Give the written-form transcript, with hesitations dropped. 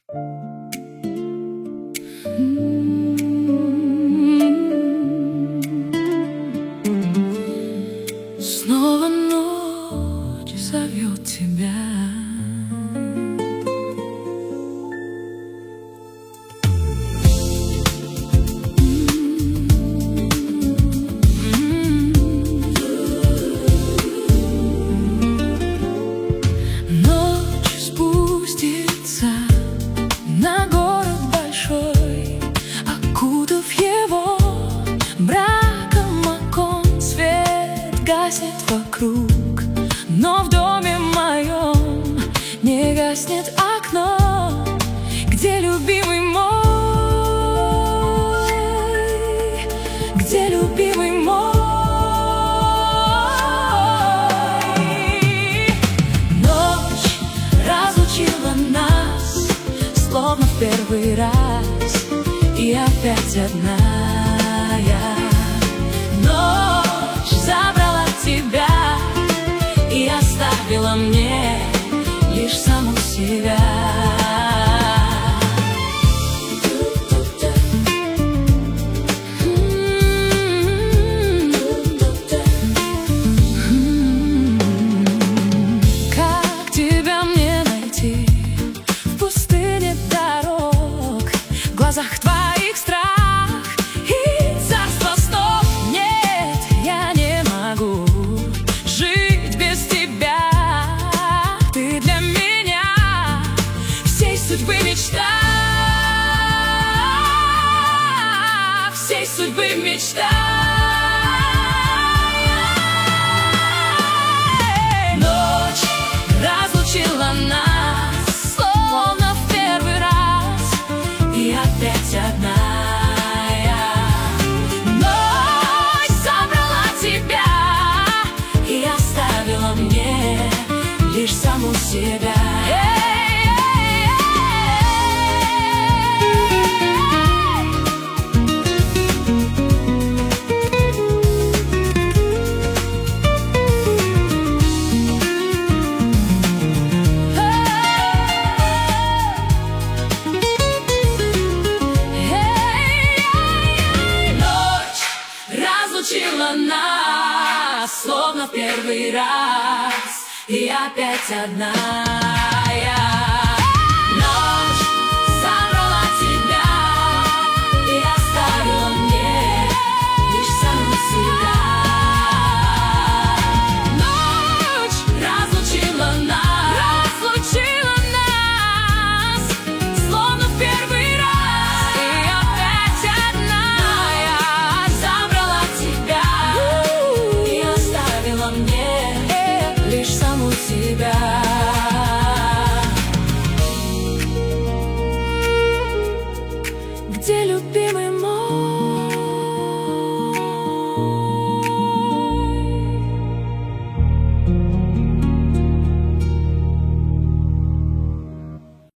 Снова ночь зовет тебя. Ночь спустится на город большой, окутав его мраком окон. Свет гаснет вокруг, но в доме моем не гаснет окно, где любимый мой, где любимый мой. Ночь разлучила нас, словно в первый раз, и опять одна я. Ночь забрала тебя и оставила мне лишь саму себя. Как тебя мне найти в пустыне дорог, в глазах твоих страх и царство снов? Нет, я не могу жить без тебя. Ты для меня всей судьбы мечта, всей судьбы мечта. Ночь разлучила нас, словно в первый раз, и опять одна я. Ночь забрала тебя и оставила мне лишь саму себя. Разлучила нас, словно в первый раз, и опять одна я.